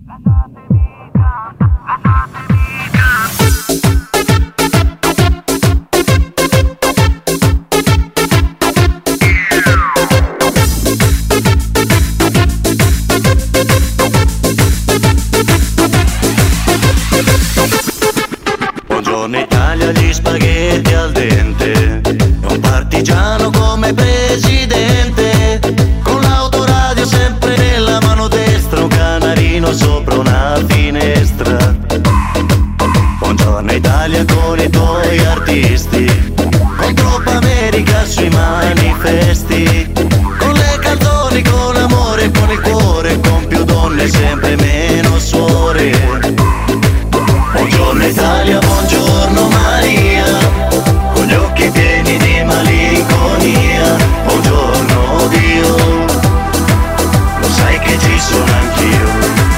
Buongiorno Italia, gli spaghetti al dente, un partigiano come presidente, con l'autoradio sempre nella mano destra, un canarino sopra una finestra. Buongiorno Italia con i tuoi artisti, con troppa America sui manifesti, con le canzoni, con l'amore, con il cuore, con più donne, sempre meno suore. Buongiorno Italia, buongiorno Maria, con gli occhi pieni di malinconia. Buongiorno Dio, lo sai che ci sono anch'io.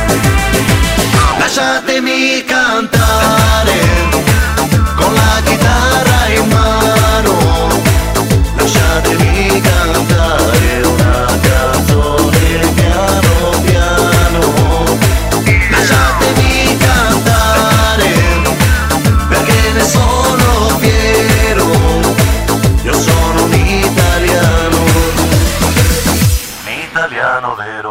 Lasciatemi cantare con la chitarra in mano, lasciatemi cantare una canzone piano piano. Lasciatemi cantare perché ne sono fiero, io sono un italiano vero.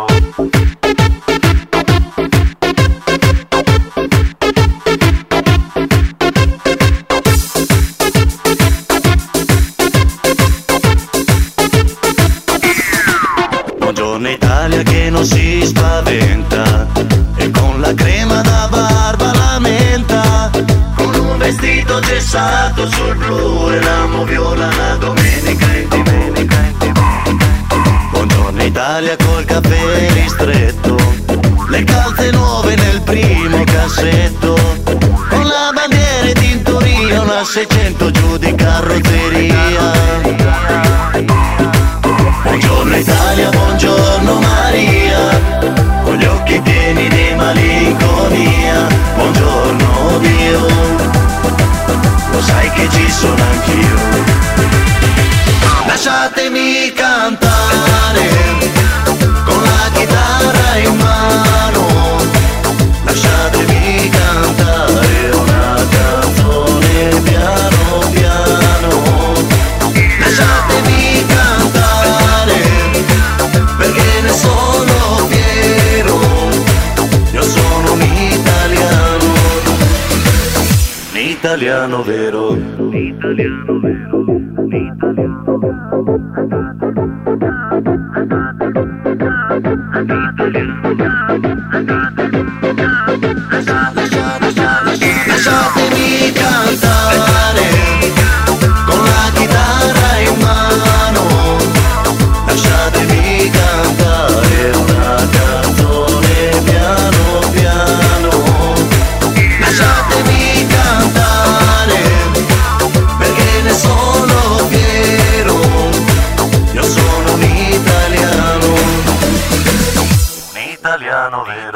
Buongiorno Italia che non si spaventa e con la crema da barba la menta, con un vestito gessato sul blu e l'amo viola la domenica in TV. Buongiorno Italia col caffè ristretto, le calze nuove nel primo cassetto, con la bandiera in tintoria, una 600 giù di carrozzeria. Buongiorno Italia, buongiorno Maria, con gli occhi pieni di malinconia. Buongiorno Dio, lo sai che ci sono anch'io. Lasciatemi cantare con la chitarra in mano, lasciatemi cantare una canzone piano piano. Lasciatemi cantare perché ne sono fiero, io sono un italiano vero. Italiano vero, lasciatemi cantare con la chitarra in mano, lasciatemi cantare una canzone piano piano. Lasciatemi cantare perché ne sono fiero, io sono un italiano vero.